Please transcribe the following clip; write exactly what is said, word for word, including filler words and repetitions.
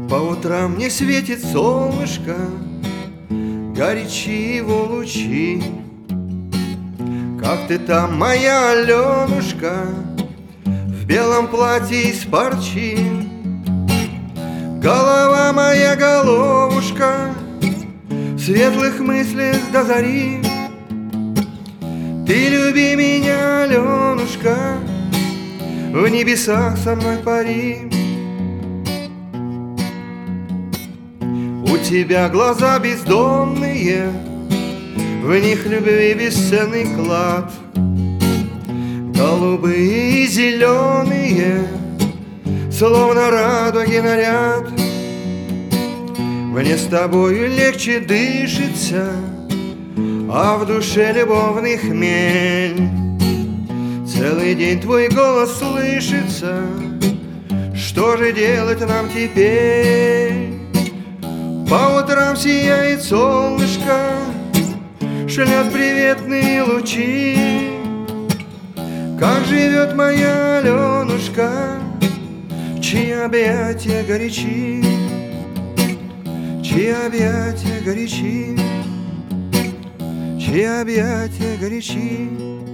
По утрам не светит солнышко, горячи его лучи. Как ты там, моя Аленушка, в белом платье из парчи? Голова моя, головушка, в светлых мыслях до зари. Ты люби меня, Аленушка, в небесах со мной пари. У тебя глаза бездонные, в них любви бесценный клад. Голубые и зеленые, словно радуги наряд. Мне с тобою легче дышится, а в душе любовный хмель. Целый день твой голос слышится, что же делать нам теперь? По утрам сияет солнышко, шлет приветные лучи. Как живет моя Аленушка, чьи объятия горячи, чьи объятия горячи, чьи объятия горячи.